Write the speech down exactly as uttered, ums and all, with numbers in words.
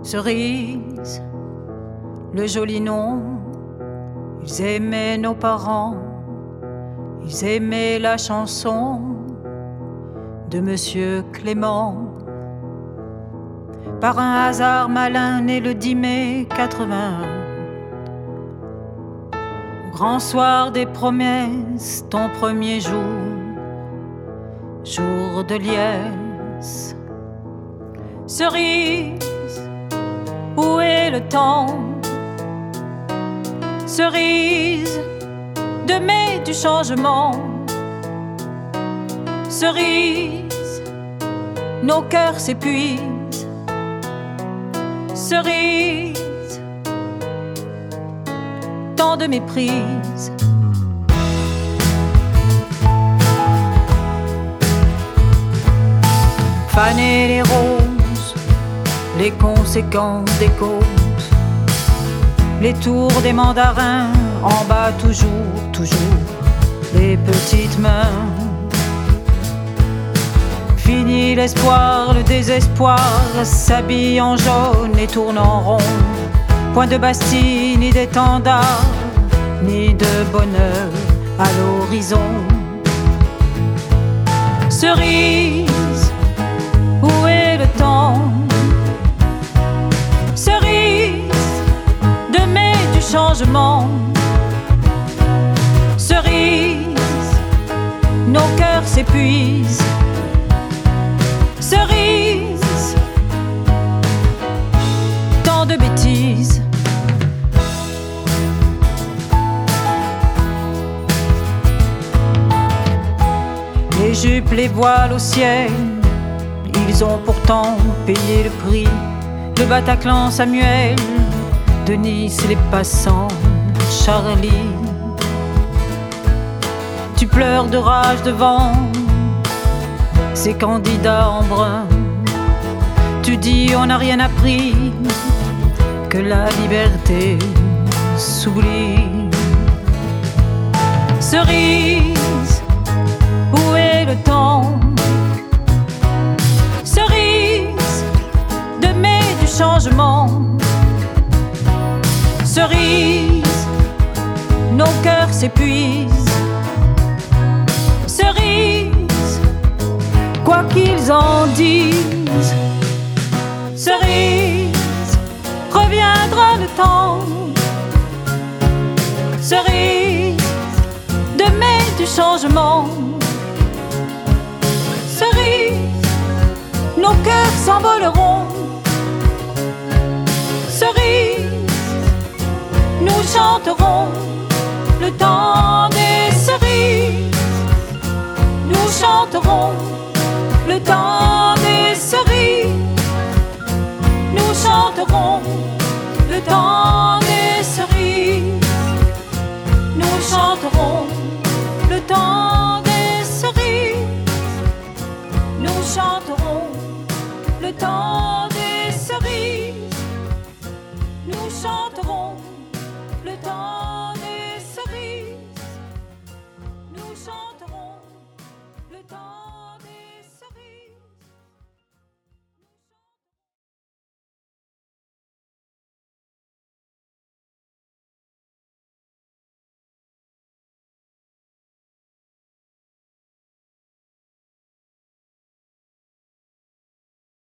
Cerise, le joli nom, ils aimaient nos parents, ils aimaient la chanson de Monsieur Clément. Par un hasard malin né le dix mai quatre-vingt-un, au grand soir des promesses, ton premier jour, jour de liesse. Cerise, où est le temps? Cerise, de mai du changement. Cerise, nos cœurs s'épuisent. Cerise, tant de méprise. Faner les roses, les conséquences des causes, les tours des mandarins, en bas toujours, toujours, les petites mains. Fini l'espoir, le désespoir, s'habille en jaune et tourne en rond. Point de Bastille, ni d'étendard, ni de bonheur à l'horizon. Cerise, où est le temps? Cerise, de mai du changement. Cerise, nos cœurs s'épuisent. Cerise, tant de bêtises. Les jupes, les voiles au ciel, ils ont pourtant payé le prix. Le Bataclan, Samuel, de Nice, les passants, Charlie. Tu pleures de rage devant ces candidats en brun. Tu dis on n'a rien appris, que la liberté s'oublie. Cerise, où est le temps? Cerise, de mai du changement. Cerise, nos cœurs s'épuisent. Cerise, quoi qu'ils en disent. Cerise, reviendra le temps. Cerise, de mai du changement. Cerise, nos cœurs s'envoleront. Cerise, nous chanterons le temps des cerises. Nous chanterons